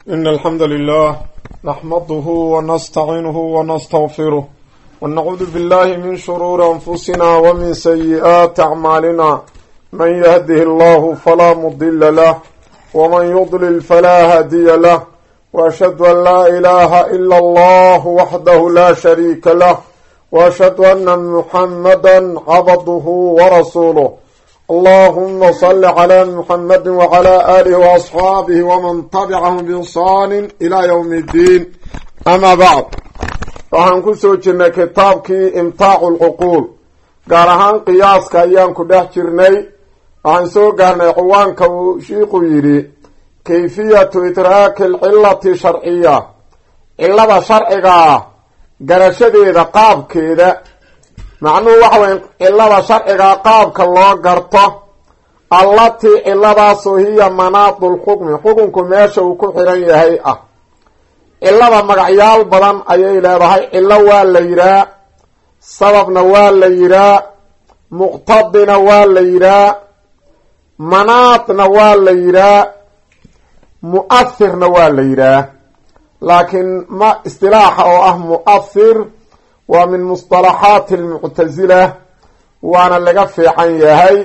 إن الحمد لله نحمده ونستعينه ونستغفره ونعوذ بالله من شرور أنفسنا ومن سيئات أعمالنا من يهده الله فلا مضل له ومن يضلل فلا هادي له وأشهد أن لا إله إلا الله وحده لا شريك له وأشهد أن محمدا عبده ورسوله اللهم صل على محمد وعلى آله وأصحابه ومن تبعهم بإحسان إلى يوم الدين أما بعد waxaan ku soo jirnay kitaabkii imtaacu lcuquul gaar ahaan qiyaaska ayaan ku dhex jirnay waxaan soo gaarnay ciwaanka uu shiiku yidhi kayfiyatu idraaki alcilati sharciya cilada sharciga ah garashadeeda qaabkeeda macnuhu waxa weya cilada sharcigaa qaabka loo garto allatii ciladaasoo hiya manaadu lxukmi xukunku meesha uu ku xiran yahay ah cilada magacyaal badan ayay leedahay cilo waa la yidhaa sababna waa la yidhaa muqtadina waa la yidhaa manaadna waa la yidhaa mu'ahirna waa la yidhaa laakiin ma istilaaxa oo ah mu'ahir waa min musطalaxaati almuctasila waana laga fiican yahay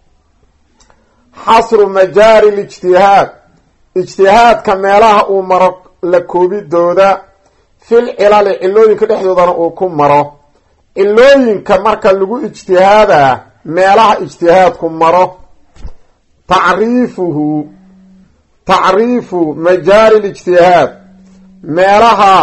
xasru majaari lijtihaad ijtihaadka meelaha uu maro la koobidooda fil cilali cilooyinka dhexdoodana uu ku maro cilooyinka marka lagu ijtihaadaa meelaha ijtihaadku maro tacriifu majaari lijtihaad meelaha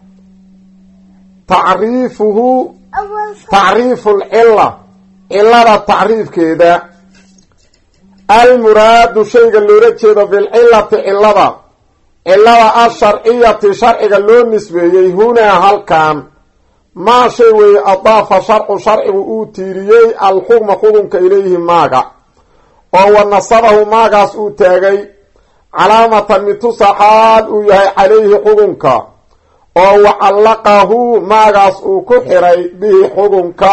tacriifu lcila cilada tacriifkeeda almuraadu shayga loola jeedo bilcilati cilada asharciyati sharciga loo nisbeeyey hunaa halkan maa shay weeye adaafa sharcu sharcigu uu tiiriyey alxukma xukunka ilayhi maaga oo wa nasabahu maagaas uu taagay calaamatan mitusa xaal uu yahay calayhi xukunka oo wacallaqahu maagaas uu ku xiray bihi xukunka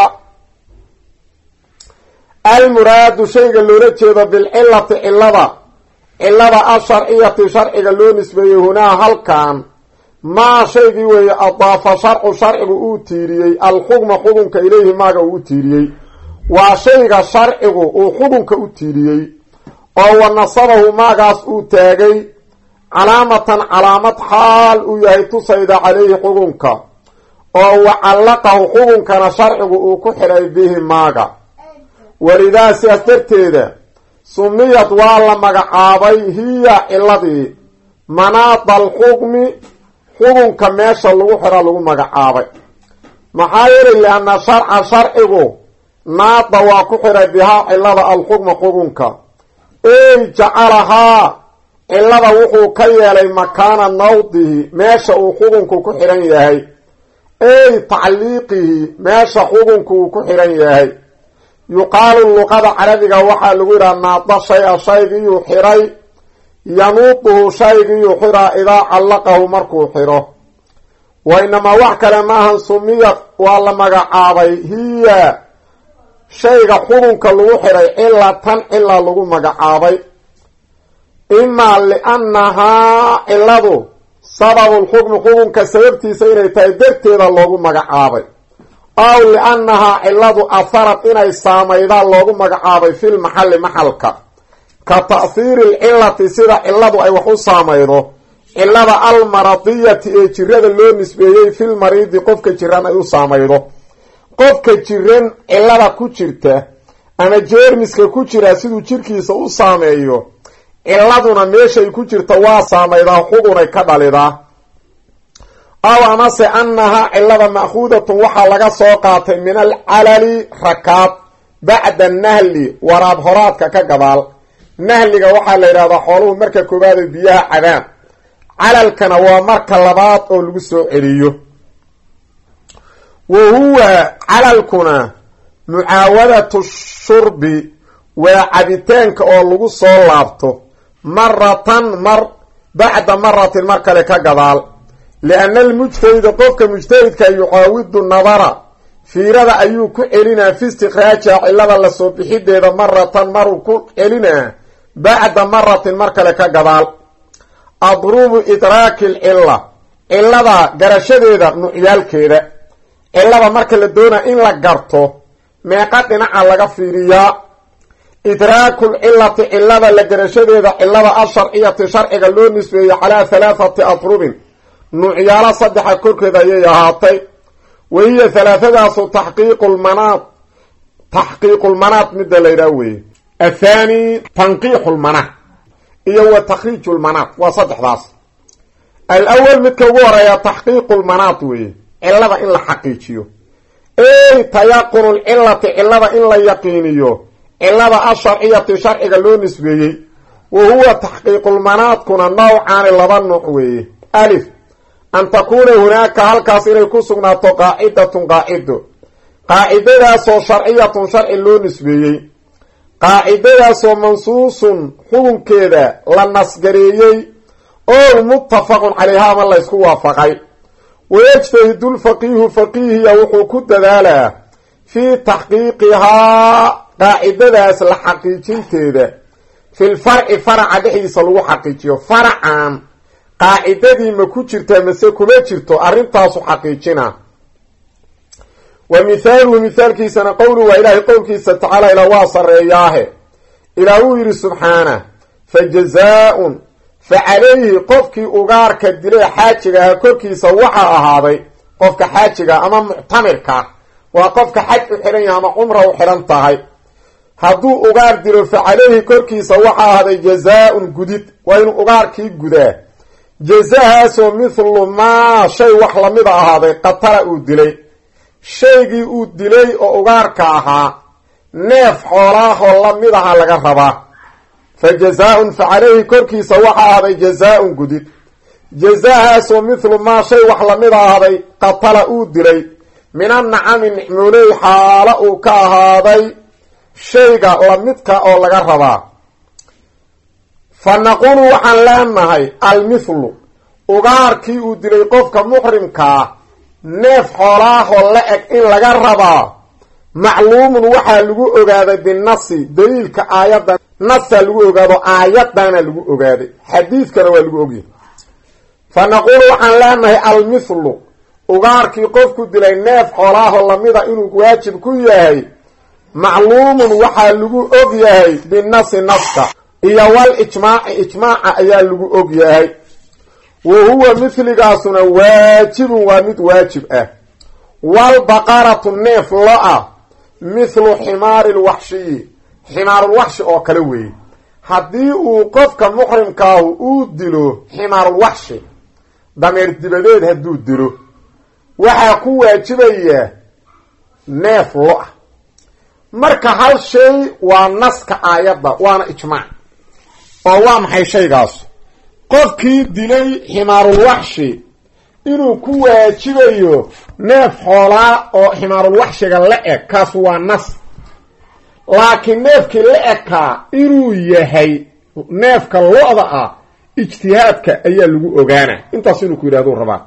almuraadu shayga loola jeedo bilcilati cilada asharciyati sharciga loo nisbeeyey hunaa halkan maa shaygii weeye adaafa sharcu sharcigu uu tiiriyey alxukma xukunka ilayhi maaga uu u tiiriyey waa shayga sharcigu uu xukunka u tiiriyey oo wa nasabahu maagaas uu taagay calaamatan calaamad xaal uu yahay tusayda calayhi xukunka oo wacallaqahu xukunkana sharcigu uu ku xidhay bihi maaga walidaa sidaas darteeda sumiyad waa la magacaabay hiya ciladii manaada alxukmi xukunka meesha lagu xidha lagu magacaabay maxaa yeelay lianna sharca sharcigu naada waa ku xidhay bihaa cilada alxukma xukunka ey jacalahaa cilada wuxuu ka yeelay makaana nawdihi meesha uu xukunku ku xidhan yahay ey tacliiqihi meesha xukunku uu ku xidhan yahay yuqaalu luqada carabiga waxaa lagu yidhaha naada shay-a shaygiyuu xiray yanuuduhu shaygiyuu xiraa idaa callaqahu markuu xiro wa inamaa wax kale maahan sumiyad waa la magacaabay hiya shayga xukunka lagu xiray cilatan cila lagu magacaabay imaa liannahaa ciladu sababulxukmi xukunka sababtiisa inay tahay darteeda loogu magacaabay aw liannahaa ciladu aharad inay saamaydaa loogu magacaabay fil maxalli maxalka ka ta'hiiri alcilati sida ciladu ay wax u saamaydo cilada almaradiyati ee jirada loo nisbeeyey fil mariidi qofka jiran ay u saamaydo qofka jiran cilada ku jirta ama jeermiska ku jira siduu jirkiisa u saameeyo ciladuna meeshay ku jirta waa saamaydaa xugunay ka dhalidaa aw amase annahaa cilada ma'khuudatun waxaa laga soo qaatay min alcalali rakaab bacda nahli waraab horaadka ka gadaal nahliga waxaa la yidhahdaa xooluhu marka koowaad oo biyaha cabaan calalkana waa marka labaad oo lagu soo celiyo wa huwa calalkuna mucaawadatu shurbi waa cabitaanka oo lagu soo laabto maratan mar bacda maratin mar kale ka gadaal lianna almujtahida qofka mujtahidka yucaawidu nadara fiirada ayuu ku celinaa fi istikraajiha cilada lasoo bixideeda maratan maruu ku celinaa bacda maratin mar kale ka gadaal adrubu idraaki alcilla cillada garashadeeda nucyaalkeeda. cillada marka la doonaa in la garto meeqa dhinaca laga fiiriyaa. idraakul cillati cillada la garashadeeda cillada asharciyati sharciga loo nisbeeyey calaa halaathati adrubin nuucyaalo saddexa korkeeda ayay ahaatay. wahiya halaathadaasu taxqiiqulmanaad midda la yidhaah weeye. athaani tanqiixulmanaad iyo wa takhriijulmanaad waa saddexdaas. alawal midka ugu horeeya taxqiiqulmanaad weeye, cillada in la xaqiijiyo. ey tayaqunulcillati cillada in la yaqiiniyo cillada asharciyati sharciga loo nisbeeyey. wa huwa taxqiiqulmanaadkuna nawcaani laba nuuc weeye. alif an takuuna hunaaka halkaas inay ku sugnaato qaacidatun qaacido, qaacidadaasoo sharciyatun sharci loo nisbeeyey, qaacidadaasoo mansuusun xukunkeeda la nasgareeyey oo muttafaqun calayha ama laysku waafaqay. wayajtahidu lfaqiihu faqiihiya wuxuu ku dadaalaa fii taxqiiqihaa qaacidadaas la xaqiijinteeda filfarci faraca dhexdiisa lagu xaqiijiyo. faracan qaacidadii ma ku jirtaa mase kuma jirto, arrintaasu xaqiijina. wa mithaaluhu mithaalkiisana qowlu waa ilaahay qowlkiisa tacaala ilaa waa sarreeyaahe ilaa uu yidhi subxaana fa jazaa-un fa calayhi qofkii ugaarka dilay xaajiga aha korkiisa waxaa ahaaday, qofka xaajiga ama muctamirka waa qofka xaj u xidhan yahay ama cumra u xidhan tahay, hadduu ugaar dilo fa calayhi korkiisa waxaa ahaaday jazaa-un gudid, waa inuu ugaarkii gudaa. jazahaasoo mithlu maa shay wax lamida ahaaday qatala uu dilay. shaygii uu dilay oo ugaarka ahaa neef xoolaahoo lamid aha laga rabaa. fa jazaa-un fa calayhi korkiisa waxaa ahaaday jazaa-un gudid. jazahaasoo mithlu maa shay wax lamid ahaaday qatala uu dilay min annacami nicmooley xaalo uu ka ahaaday shayga lamidka oo laga rabaa. fa naqulu waxaan leenahay almithlu ugaarkii uu dilay qofka muxrimkaa neef xoolaahoo la eg in laga rabaa macluumun waxaa lagu ogaaday binasi daliilka aayaddan, nasaa lagu ogaado aayaddaana lagu ogaaday, xadiidkana waa lagu ogyahay. fa naqulu waxaan leenahay almithlu ugaarkii qofku dilay neef xoolaahoo lamida inuu waajib ku yahay macluumun waxaa lagu og yahay binasi naska iyo wal ijmaaci ijmaaca ayaa lagu og yahay. wa huwa mithligaasuna waajibun waa mid waajib ah. walbaqaratu neef lo-a mithlu ximaari lwaxshiyi ximaarulwaxshi oo kale weeye. haddii uu qofka muxrimkaahu uu dilo ximaarulwaxshi dameer dibadeed hadduu dilo waxaa ku waajibaya neef lo-a. marka hal shay waa naska aayadda waana ijmaac. oo waa maxay shaygaas? qofkii dilay ximaarulwaxshi inuu ku waajibayo neef xoolaa oo ximaarulwaxshiga la eg, kaas waa nas. laakiin neefkii la egkaa inuu yahay neefka lo-da ah ijtihaadka ayaa lagu ogaana. intaas inuu ku yidhahdu rabaa.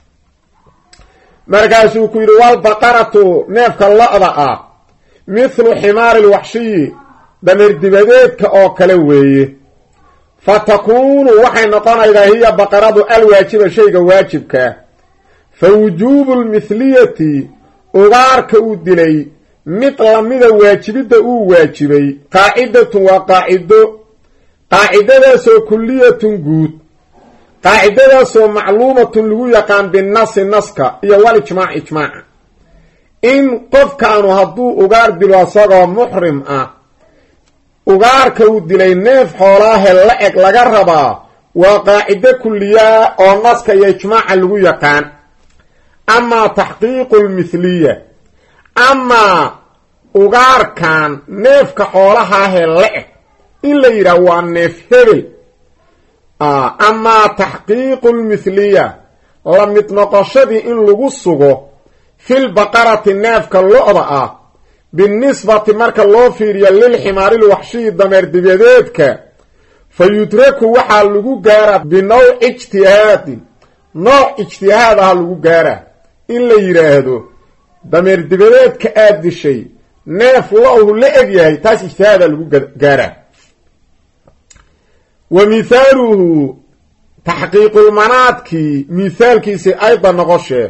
markaasuu ku yidhi walbaqaratu neefka lo-da ah mithlu ximaari lwaxshiyi dameer dibadeedka oo kale weeye. fa takuunu waxay noqonaydaa hiya baqaradu alwaajiba shayga waajibkaa. fa wujuubu lmithliyati ugaarka uu dilay mid lamida waajibidda uu waajibay qaacidatun waa qaacido, qaacidadaasoo kuliyatun guud, qaacidadaasoo macluumatun lagu yaqaan binasi naska iyo walijmaac ijmaaca. in qofkaanu hadduu ugaar dilo asagoo muxrim ah ugaarka uu dilay neef xoolaahe la eg laga rabaa waa qaacido kuliyaa oo naska iyo ijmaaca lagu yaqaan. amaa taxqiiqu lmithliya, amaa ugaarkan neefka xoolahaahe la eg in la yidhaah waa neef hebel. amaa taxqiiqu lmithliya la mid noqoshadii in lagu sugo filbaqarati neefka lo-da ah binisbati marka loo fiiriyo lilximaarilwaxshiyi dameer dibadeedka fa yudraku waxaa lagu gaaraa binowci ijtihaadin, nooc ijtihaad aha lagu gaaraa. in la yidhaahdo dameer dibadeedka aad dishay neef lo-hu la eg yahay, taas ijtihaada lagu gaaraa. wa mithaaluhu taxqiiqulmanaadkii mithaalkiisii ayda noqoshee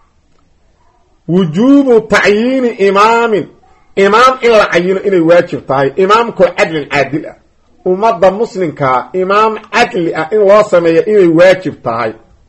wujuubu tacyiini imaamin imaam in la cayino inay waajib tahay imaamkoo cadlin caadil ah ummadda muslimkaa imaam cadli ah in loo sameeya inay waajib tahay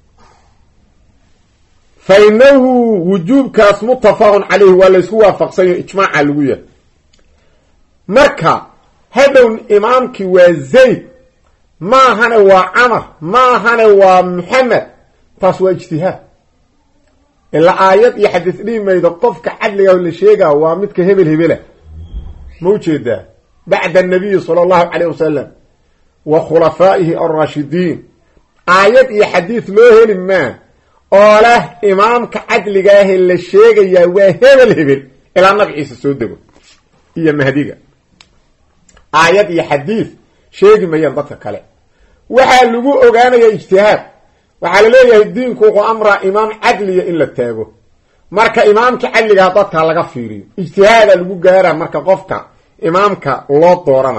fa inahu wujuubkaas muttafaqun calayhi waa laysku waafaqsanyaho ijmaaca lagu yahay marka hadhow imaamkii waa zayd maahane waa camar maahane waa maxamed taas waa ijtihaad ilaa aayad iyo xadiis dhihi maydo qofka cadliga la sheegaa waa midka hebel hebela ma ujeedaa bacda annabiyi sala allahu calayh wasalam wa khulafaa'ihi alraashidiin aayad iyo xadiis loo heli maa oo leh imaamka cadligaahe la sheegayaa waa hebel hebel ilaa nabi ciise soo dego iyo mahdiga aayad iyo xadiis sheegi mayaan dadka kale waxaa lagu ogaanaya ijtihaad waxaa la leeyahay diinku wuxuu amraa imaam cadliya in la taago marka imaamka cadligaha dadka laga fiiriyo ijtihaada lagu gaara marka qofka imaamka loo doorana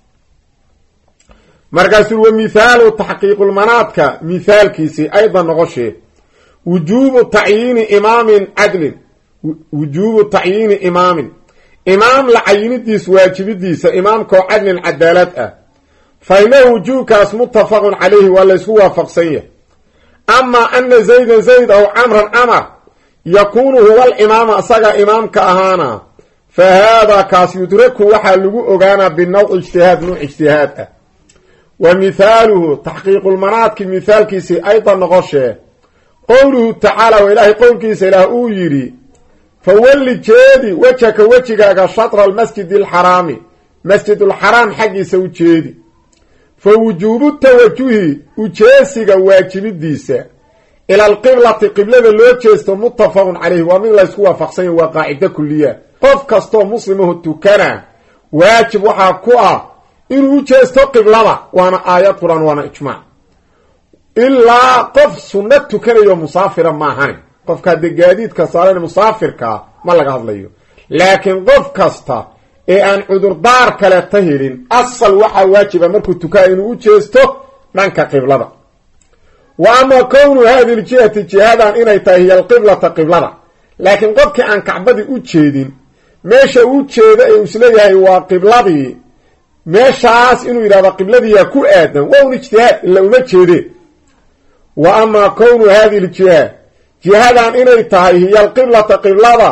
markaasuu wa mithaalu taxqiiqulmanaadka mithaalkiisii ayda noqoshee wujuubu tacyiini imaamin cadlin wujuubu tacyiini imaamin imaam la cayinidiis waajibidiisa imaamkaoo cadlin cadaalad ah fa inahu wujuubkaas muttafaqun calayhi waa laysku waafaqsan yahay amaa ana zaydan zayd aw camran camar yakuunu huwa alimaama isaga imaamka ahaana fa haadaa kaas yudraku waxaa lagu ogaanaa binawci ijtihaad nuuc ijtihaad ah wa mithaaluhu taxqiiqulmanaadki mithaalkiisii ayda noqoshee qowluhu tacaala wa ilaahay qowlkiisa ilaah uu yidhi fawalli jeedi wejhaka wejigaaga shatra almasjidi alxaraami masjidulxaraam xaggiisa u jeedi fa wujuubu tawajuhi ujeesiga waajibidiisa ila alqiblati qiblada loo jeesto muttafaqun calayhi waa mid laysku waafaqsanya waa qaacida kuliya qof kastoo muslimaho tukana waajib waxaa ku ah inuu u jeesto qiblada waana aayad qur-aan waana ijmaac ilaa qof sunno tukanayo musaafira maahane qofka haddee gaadiidka saaran musaafirkaa ma laga hadlayo laakiin qof kasta ee aan cudurdaar kaleta helin asal waxaa waajiba markuu tukaa inuu u jeesto dhanka qiblada wa ama kownu haadi ljihati jihadan inay tahay hiy alqiblata qiblada laakiin qofkii aan kacbadii u jeedin meesha u jeeda ee isleeyahay waa qibladii meeshaas inuu yidhahdo qibladiiyaa ku aadan waa un ijtihaad ila uma jeedeen wa amaa kownu haadi ljiha jihadan inay tahay hiy alqiblata qiblada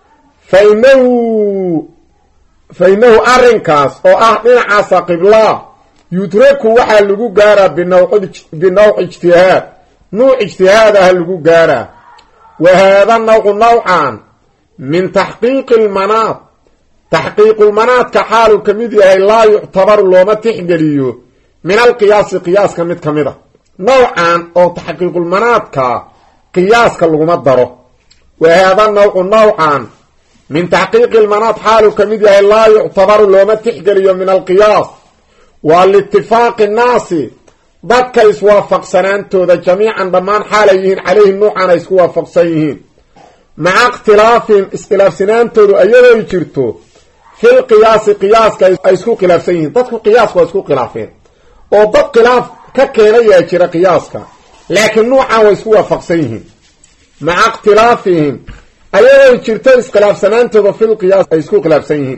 fa inahu arrinkaas oo ah dhinacaasa qiblaa yudraku waxaa lagu gaaraa binawc ijtihaad nuuc ijtihaad ah lagu gaaraa wa haada nawcu nawcan min taxqiiqi lmanaad taxqiiqulmanaadka xaaluu ka mid yahay laa yuctabaru looma tixgeliyo min alqiyaasi qiyaaska mid ka mid a nawcan oo taxqiiqulmanaadka qiyaaska laguma daro wa haada nawcu nawcan min taxqiiqi lmanaad xaaluu ka mid yahay laa yuctabaru looma tixgeliyo min alqiyaas waa liitifaaqi nnaasi dadka iswaafaqsanaantooda jamiican dhammaan xaalay yihiin calayhi nuucan ay isku waafaqsan yihiin maca ikhtilaafihim iskhilaafsanaantoodu ayadoo jirto fil qiyaasi qiyaaska ay isku khilaafsan yihiin dadku qiyaaska waa isku khilaafeen oo dad khilaaf ka keenayaa jira qiyaaska laakiin nuucan way isku waafaqsan yihiin maca ikhtilaafihim ayadoo jirto iskhilaafsanaantooda fil qiyaas ay isku khilaafsan yihiin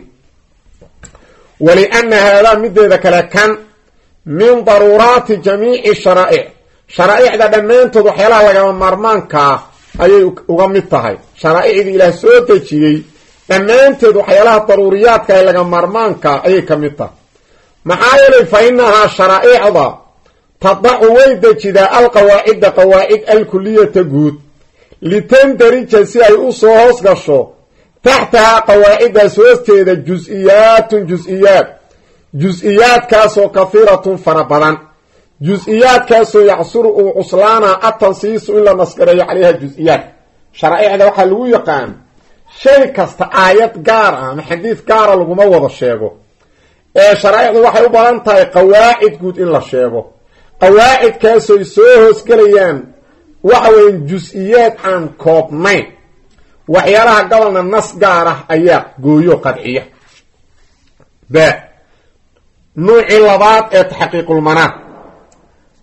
waliana haadaa mideeda kale kan min daruuraati jamiici sharaa'ic sharaa'icda dhammaantood waxyaalaha lagama maarmaankaa ayay uga mid tahay sharaa'icdii ilaah soo dejiyey dhammaanteed waxyaalaha daruuriyaadka ee laga maarmaankaa ayay ka mid tahay maxaa yeelay fa inahaa sharaa'icda tadacu way dejidaa alqawaacidda qawaacid alkuliyata guud litandarija si ay u soo hoos gasho taxtahaa qawaaciddaas hoosteeda jus-iyaatun jus-iyaad jus-iyaadkaasoo kahiiratun fara badan jus-iyaadkaasoo yacsuru uu cuslaana atansiisu in la nasgareeyo calayha jus-iyaad sharaa'icda waxaa lagu yaqaan shay kasta aayad gaar ah ama xadiid gaara laguma wada sheego ee sharaa'icdu waxay u badan tahay qawaacid guud in la sheego qawaacidkaasooy soo hoosgelayaan waxa weyan jus-iyaad aan koobnayn waxyaalaha gobolna nas gaar ah ayaa gooyo qadciya nuucii labaad ee taxqiiqulmanaad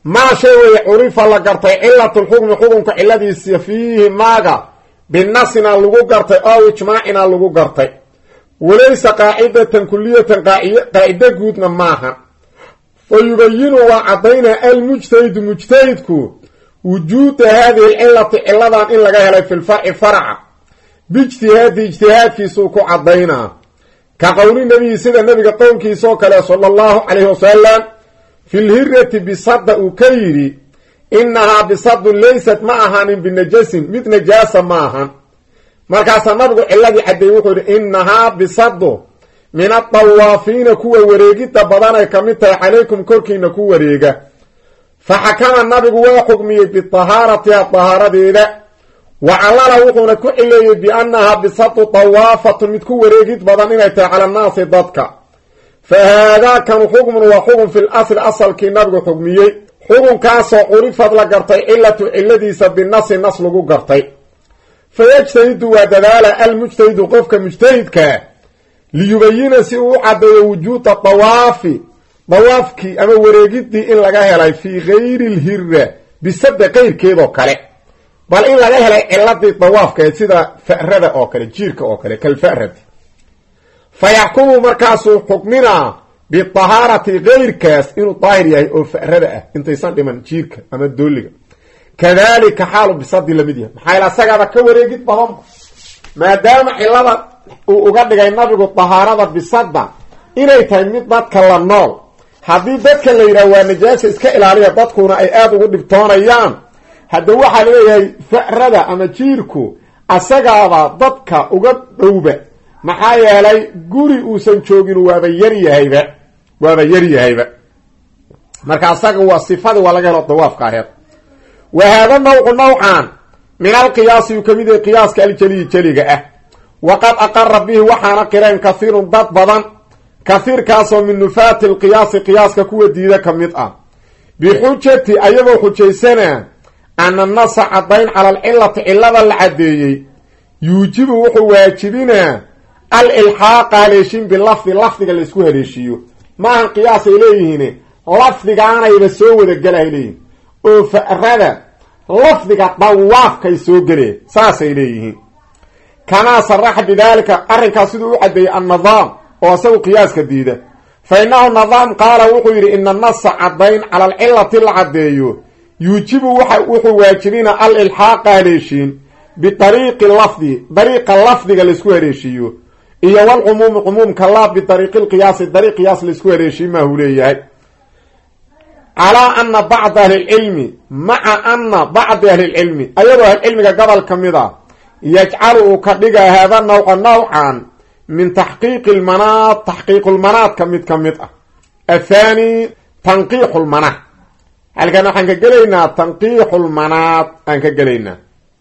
maa shay weeye curifa la gartay cilatulxukmi xukunka ciladiisa fiihi maaga binasina lagu gartay ow ijmaacina lagu gartay walaysa qaacidatan kuliyatan qaacida guudna maaha fa yubayinu waa caddaynaa almujtahidu mujtahidku wujuuda haadihi alcilati ciladan in laga helay fi lfarci faraca biijtihaadi ijtihaadkiisuu ku caddaynaa ka qowli nabiyi sida nabiga qowlkiisaoo kale sala allahu calayhi wasalam fi lhirati bisada uu ka yidhi inahaa bisadun laysat ma ahaanin binajasin mid najaasa ma ahan markaasaa nabigu ciladii caddeeyey wuxuu yidhi inahaa bisadu min adawaafiina kuwa wareegidda badanay ka mid tahay calaykum korkiina ku wareega fa xakama nabigu waa xukmiyey bidahaaratiha dahaaradeeda wa callala wuxuuna ku cileeyey biannahaa bisadu dawaafatun mid ku wareegid badan inay tahay cala annaasi dadka fa haadaakanu xukmun waa xukun fi lasli asalkii nabigu xukmiyey xukunkaasoo curifad la gartay cilatu ciladiisa binasi nas lagu gartay fa yajtahidu waa dadaala almujtahidu qofka mujtahidkaa liyubayina si uu u caddeeyo wujuuda dawaafi dawaafkii ama wareegiddii in laga helay fii gayri lhira bisada qayrkeedoo kale bal in laga helay ciladii dawaafkaed sida fa'rada oo kale jiirka oo kale kalfa'rati fa yaxkumu markaasuu xukminaa bidahaarati kayrkaas inuu daahir yahay oo fa'rada ah intaysan dhiman jiirka ama dooliga kadalika xaalu bisadi lamid yahay maxaa yal asagaaba ka wareegid badanba maadaama cilada uu uga dhigay nabigu dahaarada bisada inay tahay mid dadka la nool haddii dadka la yidhaha waa najaasa iska ilaaliya dadkuna ay aada ugu dhibtoonayaan hadda waxaa leeyahay fa'rada ama jiirku asagaaba dadka uga dhowba maxaa yeelay guri uusan joogin waaba yaryahayba marka asaga waa sifadii waa laga helo dawaafka aheed wa haada nawcu nawcan min alqiyaasi uu ka mid yahay qiyaaska aljaliyi jeliga ah waqad aqara bihi waxaana qireen kahiirun dad badan kahiirkaasoo min nufaati lqiyaasi qiyaaska kuwa diida ka mid ah bixujati ayagoo xujaysanaa ana nasa caddayn cala alcilati cilada la caddeeyey yuujibu wuxuu waajibinaa al-ilxaaqa haleeshin bilafdi lafdiga laysku haleeshiiyo maahan qiyaas ay leeyihiin lafdigaanayba soo wadagelay leeyihin oo fa'rada lafdiga dawaafkay soo geleen saasay leeyihiin kamaa saraxa bidaalika arrinkaas siduu u caddeeyey annadaam oo isagu qiyaaska diida fa innahu nadaam qaala wuxuu yidhi ina nasa caddayn cala alcilati la caddeeyo yuujibu wuxuu waajibina al-ilxaaqa haleeshiin biariiqi lafdi dariiqa lafdiga laysku haleeshiiyo iyo walcumuumi cumuumka laa bidariiqi lqiyaasi dariiq qiyaas laysku haleeshiin maahu leeyahay calaa ana bacda ahlilcilmi maca ana bacdi ahlilcilmi ayadoo ahlcilmiga gobol ka mid a yajcalu uu ka dhigaa haada nawca nawcan min taxqiiqi lmanaad taxqiiqulmanaadka mid ka mid ah athaani tanqiixulmanaad halkan waxaan ka gelaynaa tanqiixulmanaad aan ka gelaynaa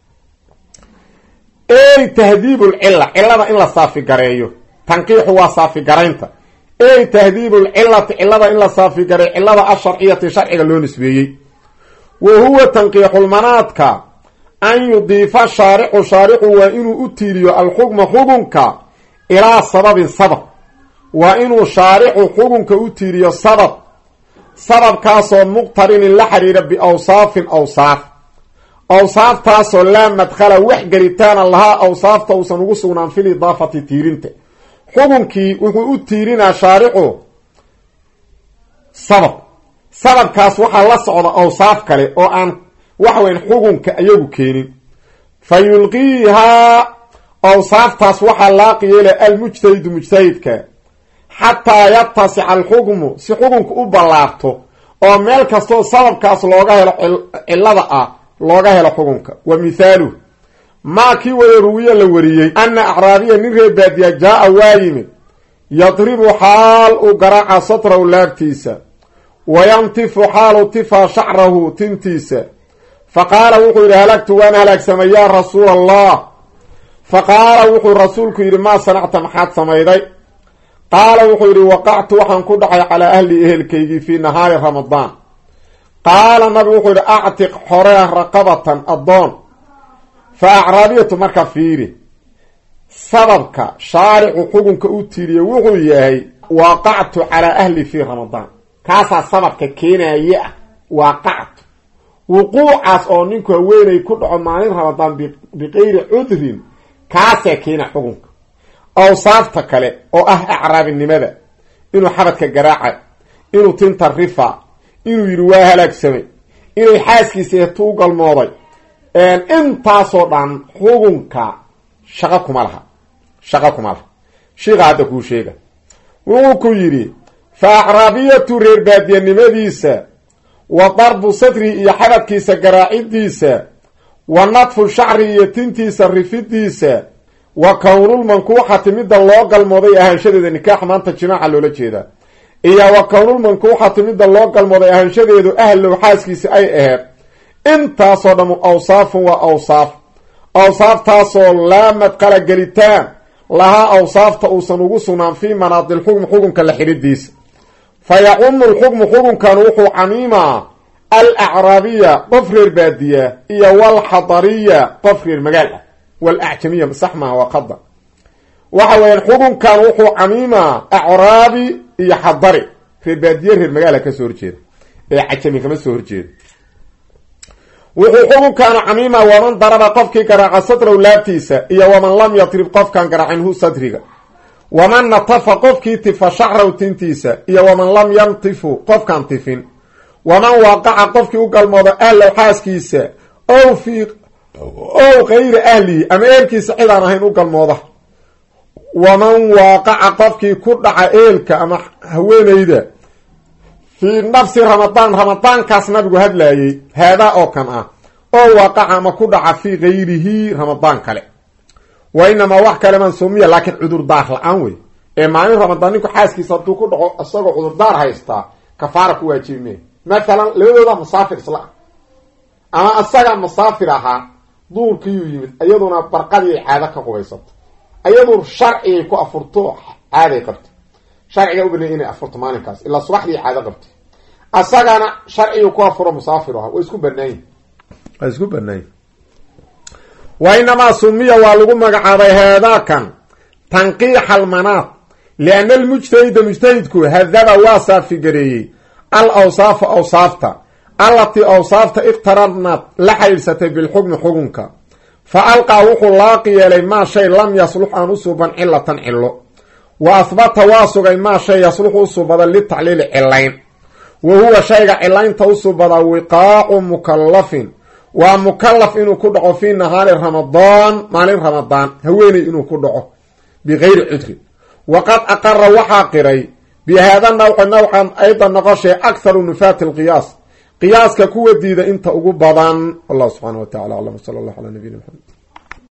ey tahdiibulcila cilada in la saafigareeyo tanqiixu waa saafigaraynta ey tahdiibulcilati cilada in la saafigareeyo cilada asharciyati sharciga loo nisbeeyey wa huwa tanqiixulmanaadka an yudiifa shaaricu shaaricu waa inuu u tiiriyo alxukma xukunka ilaa sababin sabab waa inuu shaaricu xukunka u tiiriyo sabab sababkaasoo muqtarinin la xidhiira biawsaafin awsaaf awsaaftaasoo laa madkhala wax gelitaana lahaa awsaafta uusan ugu sugnaan fil idaafati tiirinta xukunkii wuxuu u tiirinaa shaaricu sababkaas waxaa la socda awsaaf kale oo aan waxweyn xukunka ayagu keenin fa yulqiihaa awsaaftaas waxaa laaqi yeela almujtahidu mujtahidka xataa yatasica alxukmu si xukunku u ballaarto oo meel kastoo sababkaas looga helo cilada ah looga helo xukunka wa mithaaluhu maa kii wada ruwiye la wariyey ana acraabiya nin reer baadiya jaa-a waa yimid yadribu xaal uu garaaca satrahu laabtiisa wayantifu xaalu tifaa shacrahu tintiisa fa qaala wuxuu yidhi halagtu waan halaagsamay yaa rasuula allah fa qaala wuxuu rasuulku yidhi maa sanacta maxaad samayday qaala wuxuu yidhi waqactu waxaan ku dhacay calaa ahli ehelkaygii fii nahaari ramadaan qaala nabigu wuxuu yidhi actiq xoree raqabatan addoon fa acraabiyatu marka fiiri sababka shaaricu xukunka u tiiriye wuxuu yahay waqactu calaa ahli fii ramadaan kaasaa sababka keenaye ah waaqactu wuquucaas oo ninku haweenay ku dhaco maalin ramadaan biqayri cudrin kaasee keena xukunka awsaafta kale oo ah acraabinimada inuu xabadka garaaca inuu tinta rifa inuu yidhi waa halaagsamay inay xaaskiisa tuu galmooday intaasoo dhan xukunka shaqo kuma laha shiiqa hadda kuu sheega wuxuu ku yidhi fa acraabiyatu reer baadiyanimadiisa wa darbu sadrihi iyo xabadkiisa garaacidiisa wa nadfu shacri iyo tintiisa rifidiisa wa kownulmankuuxati midda loo galmooday ahaanshadeeda nikaax maanta jimaaca loola jeedaa iyo wa kownulmankuuxati midda loo galmooday ahaanshadeedu ahlow xaaskiisa ay aheed intaasoo dhammu awsaafun waa awsaaftaasoo laa madqala gelitaan lahaa awsaafta uusan ugu sugnaan fii manaadi lxukm xukunka la xidhidiisa fa yacumu lxukmu xukunkan wuxuu camiimaa alacraabiya qof reer baadiya iyo walxadariya qof reer magaal ah walacjamiya sax maaha waa qada waxa weeyaan xukunkan wuxuu camiimaa acraabi iyo xadari reer baadiye reer magaala kasoo horjeeda ee cajami kama soo horjeeda wuxuu xukunkaanu camiimaa waman daraba qofkii garaaca sadraw laabtiisa iyo waman lam yatrib qofkaan garaacinhu sadriga waman natafa qofkii tifa shacraw tintiisa iyo waman lam yantifu qofkaan tifin waman waaqaca qofkii u galmoodo ahlow xaaskiisa ow kayri ahlihi ama eelkiisa cidaan ahayn u galmooda waman waaqaca qofkii ku dhaca eelka ama haweenayda fii nafsi ramadaankaas nabigu hadlaayey haadaa oo kan ah oo waaqaca ama ku dhaca fii kayrihi ramadaan kale wa inamaa wax kale mansuumiya laakiin cudurdaar la-aan wey ee maalin ramadaan ninku xaaskiisa hadduu ku dhaco isagoo cudurdaar haystaa kafaara ku waajibime mathalan labadooda masaafir isla ah ama asaga masaafir ahaa duurkiiyuu yimid iyaduna barqadii ay caado ka qubaysato iyadu sharcigay ku afurto caaday qabto sharciga u banay inay afurto maalinkaas ilaa subaxdii caado qabto asagana sharcigu ku afuro musaafir aha way isku banaayin wa inamaa sumiya waa lagu magacaabay haadaakan tanqiixa almanaad lianna almujtahida mujtahidku hadaba waa saafigareeyey al awsaafa awsaafta allatii awsaafta iqtaranad la xidhiidsatay bilxukmi xukunka fa alqaa wuxuu laaqi yeelay maa shay lam yaslux aan u suuban cilatan cilo wa ahbata waa sugay maa shay yasluxu u suubada litacliili cilayn wa huwa shayga cilaynta u suubadaa wiqaacu mukallafin waa mukallaf inuu ku dhaco fii nahaari ramadaan maalin ramadaan haweeney inuu ku dhaco bikayri cudrin waqad aqara waxaa qiray bi haada nawcan aydan noqoshay akharu nufaati alqiyaas qiyaaska kuwa diida inta ugu badan wallahu subxaana wa tacala aclam sala allahu calaa nabiyina maxamed